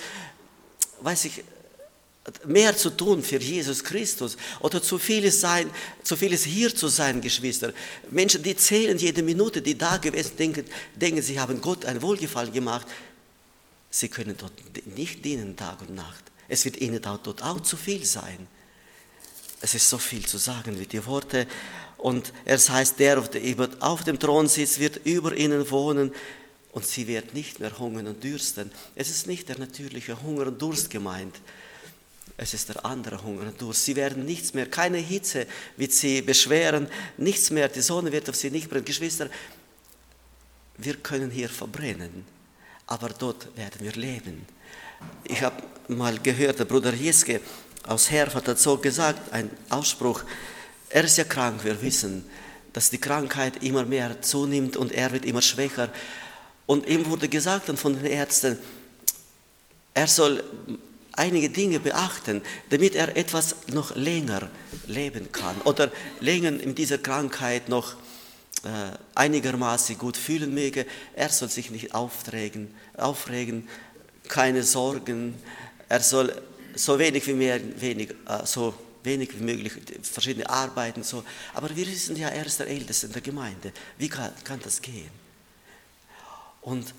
mehr zu tun für Jesus Christus oder zu viel ist hier zu sein, Geschwister. Menschen, die zählen jede Minute, die da gewesen denken, sie haben Gott ein Wohlgefallen gemacht. Sie können dort nicht dienen Tag und Nacht. Es wird ihnen dort auch zu viel sein. Es ist so viel zu sagen wie die Worte. Und es heißt, der auf dem Thron sitzt, wird über ihnen wohnen und sie wird nicht mehr hungern und dürsten. Es ist nicht der natürliche Hunger und Durst gemeint. Es ist der andere Hunger und Durst. Sie werden nichts mehr, keine Hitze wird sie beschweren, nichts mehr, die Sonne wird auf sie nicht brennen. Geschwister, wir können hier verbrennen, aber dort werden wir leben. Ich habe mal gehört, der Bruder Jeske aus Herford hat so gesagt, ein Ausspruch, er ist ja krank, wir wissen, dass die Krankheit immer mehr zunimmt und er wird immer schwächer. Und ihm wurde gesagt von den Ärzten, er soll einige Dinge beachten, damit er etwas noch länger leben kann oder länger in dieser Krankheit noch einigermaßen gut fühlen möge. Er soll sich nicht aufregen, keine Sorgen, er soll so wenig wie möglich verschiedene Arbeiten. So. Aber wir wissen ja, er ist der Älteste in der Gemeinde. Wie kann das gehen? Und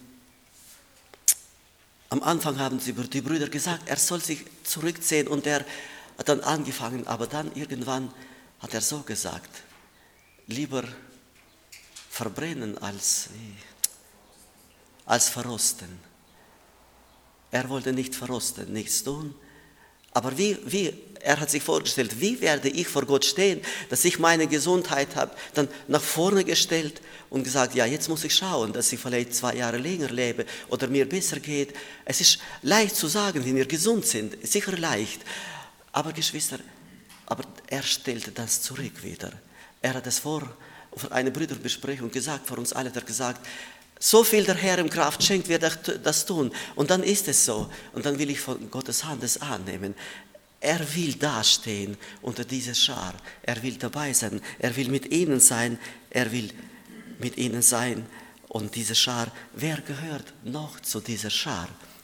am Anfang haben die Brüder gesagt, er soll sich zurückziehen und er hat dann angefangen, aber dann irgendwann hat er so gesagt, lieber verbrennen als verrosten. Er wollte nicht verrosten, nichts tun. Aber er hat sich vorgestellt, wie werde ich vor Gott stehen, dass ich meine Gesundheit habe, dann nach vorne gestellt und gesagt, ja, jetzt muss ich schauen, dass ich vielleicht 2 Jahre länger lebe oder mir besser geht. Es ist leicht zu sagen, wenn wir gesund sind, sicher leicht. Aber Geschwister, er stellte das zurück wieder. Er hat es vor einer Brüderbesprechung gesagt, vor uns alle hat er gesagt, so viel der Herr im Kraft schenkt, wird er das tun. Und dann ist es so. Und dann will ich von Gottes Hand es annehmen. Er will dastehen unter dieser Schar. Er will dabei sein. Er will mit ihnen sein. Er will mit ihnen sein. Und diese Schar, wer gehört noch zu dieser Schar?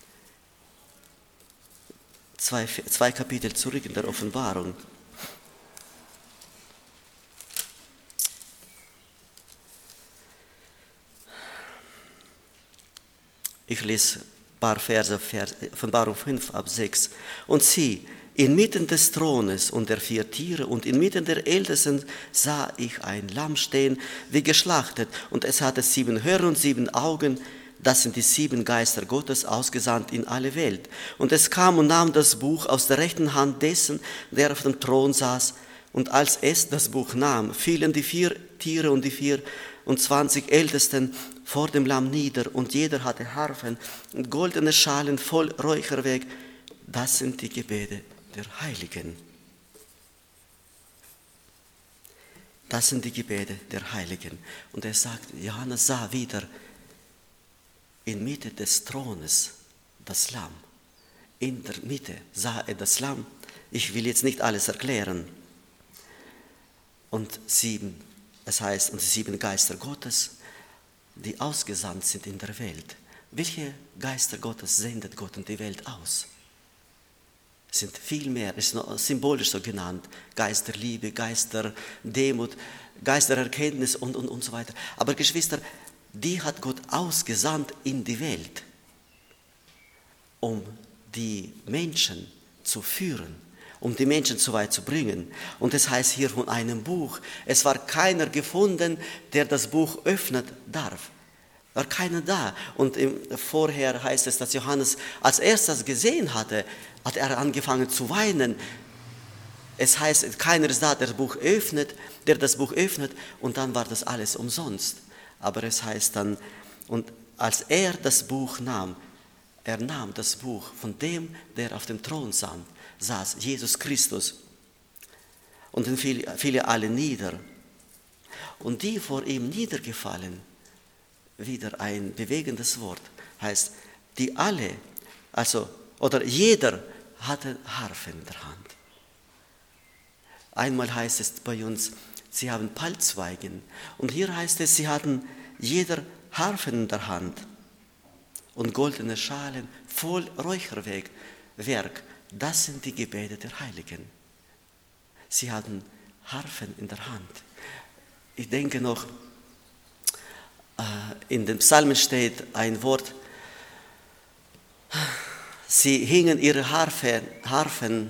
2 Kapitel zurück in der Offenbarung. Ich lese ein paar Verse, Offenbarung 5 ab 6. Und sieh, inmitten des Thrones und der 4 Tiere und inmitten der Ältesten sah ich ein Lamm stehen, wie geschlachtet. Und es hatte 7 Hörner und 7 Augen. Das sind die 7 Geister Gottes, ausgesandt in alle Welt. Und es kam und nahm das Buch aus der rechten Hand dessen, der auf dem Thron saß. Und als es das Buch nahm, fielen die 4 Tiere und die 24 Ältesten vor dem Lamm nieder, und jeder hatte Harfen und goldene Schalen voll Räucherwerk. Das sind die Gebete der Heiligen. Das sind die Gebete der Heiligen. Und er sagt, Johannes sah wieder in Mitte des Thrones das Lamm. In der Mitte sah er das Lamm. Ich will jetzt nicht alles erklären. Und 7, es heißt, und die 7 Geister Gottes, die ausgesandt sind in der Welt. Welche Geister Gottes sendet Gott in die Welt aus? Es sind viel mehr, es ist noch symbolisch so genannt, Geist der Liebe, Geist der Demut, Geist der Erkenntnis und so weiter. Aber Geschwister, die hat Gott ausgesandt in die Welt, um die Menschen zu führen, um die Menschen so weit zu bringen. Und es heißt hier von einem Buch, es war keiner gefunden, der das Buch öffnen darf. War keiner da. Und vorher heißt es, dass Johannes als erstes gesehen hatte, hat er angefangen zu weinen. Es heißt, keiner ist da, der das Buch öffnet, und dann war das alles umsonst. Aber es heißt dann, und als er das Buch nahm, er nahm das Buch von dem, der auf dem Thron saß, Jesus Christus, und dann fielen alle nieder. Und die vor ihm niedergefallen, wieder ein bewegendes Wort, heißt, die alle, oder jeder hatte Harfe in der Hand. Einmal heißt es bei uns, sie haben Palmzweigen. Und hier heißt es, sie hatten jeder Harfen in der Hand und goldene Schalen voll Räucherwerk. Das sind die Gebete der Heiligen. Sie hatten Harfen in der Hand. Ich denke noch, in den Psalmen steht ein Wort, sie hingen ihre Harfen,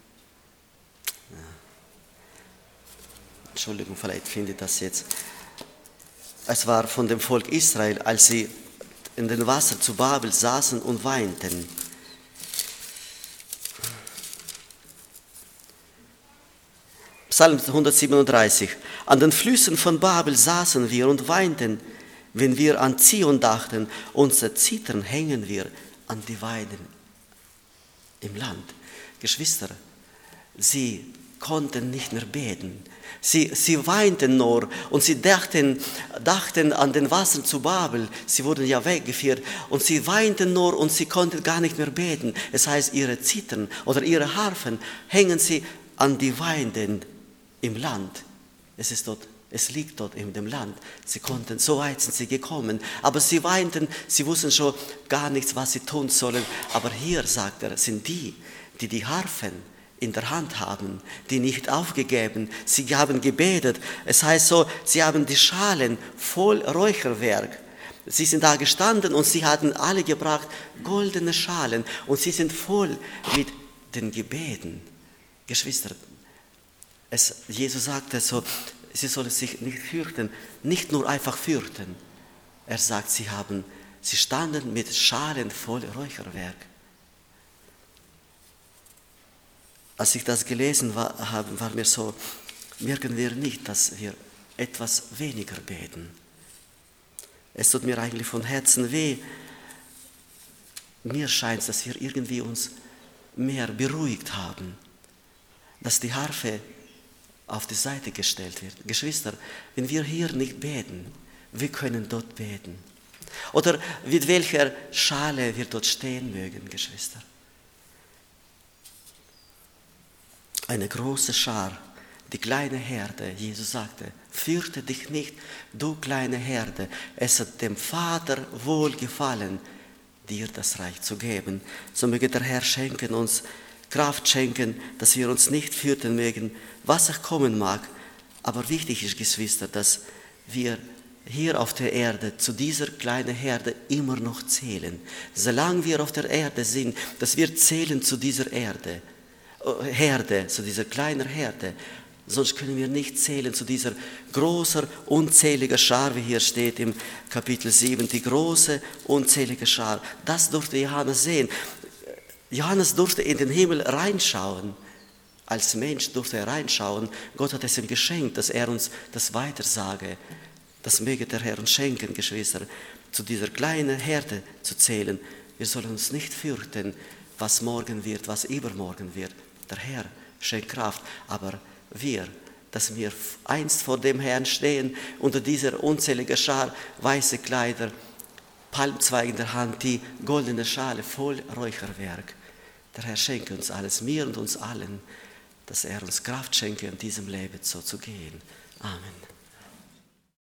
Entschuldigung, vielleicht finde ich das jetzt. Es war von dem Volk Israel, als sie in dem Wasser zu Babel saßen und weinten. Psalm 137. An den Flüssen von Babel saßen wir und weinten, wenn wir an Zion dachten. Unser Zittern hängen wir an die Weiden im Land. Geschwister, sie konnten nicht mehr beten. Sie weinten nur und sie dachten an den Wassern zu Babel. Sie wurden ja weggeführt und sie weinten nur und sie konnten gar nicht mehr beten. Es heißt, ihre Zittern oder ihre Harfen hängen sie an die Weiden im Land. Es liegt dort in dem Land. So weit sind sie gekommen. Aber sie weinten, sie wussten schon gar nichts, was sie tun sollen. Aber hier, sagt er, sind die Harfen in der Hand haben, die nicht aufgegeben, sie haben gebetet. Es heißt so, sie haben die Schalen voll Räucherwerk. Sie sind da gestanden und sie hatten alle gebracht goldene Schalen und sie sind voll mit den Gebeten. Geschwister, Jesus sagte so, sie sollen sich nicht fürchten, nicht nur einfach fürchten. Er sagt, sie standen mit Schalen voll Räucherwerk. Als ich das gelesen habe, war mir so, merken wir nicht, dass wir etwas weniger beten. Es tut mir eigentlich von Herzen weh. Mir scheint es, dass wir irgendwie uns mehr beruhigt haben, dass die Harfe auf die Seite gestellt wird. Geschwister, wenn wir hier nicht beten, wir können dort beten. Oder mit welcher Schale wir dort stehen mögen, Geschwister. Eine große Schar, die kleine Herde, Jesus sagte, fürchte dich nicht, du kleine Herde, es hat dem Vater wohlgefallen, dir das Reich zu geben. So möge der Herr uns Kraft schenken, dass wir uns nicht fürchten mögen, was auch kommen mag. Aber wichtig ist, Geschwister, dass wir hier auf der Erde zu dieser kleinen Herde immer noch zählen. Solange wir auf der Erde sind, dass wir zählen zu dieser Herde, zu dieser kleinen Herde. Sonst können wir nicht zählen zu dieser großen, unzähligen Schar, wie hier steht im Kapitel 7, die große, unzählige Schar. Das durfte Johannes sehen. Johannes durfte in den Himmel reinschauen. Als Mensch durfte er reinschauen. Gott hat es ihm geschenkt, dass er uns das weitersage. Das möge der Herr uns schenken, Geschwister, zu dieser kleinen Herde zu zählen. Wir sollen uns nicht fürchten, was morgen wird, was übermorgen wird. Der Herr schenkt Kraft, aber dass wir einst vor dem Herrn stehen, unter dieser unzähligen Schar, weiße Kleider, Palmzweige in der Hand, die goldene Schale voll Räucherwerk. Der Herr schenke uns alles, mir und uns allen, dass er uns Kraft schenke, in diesem Leben so zu gehen. Amen.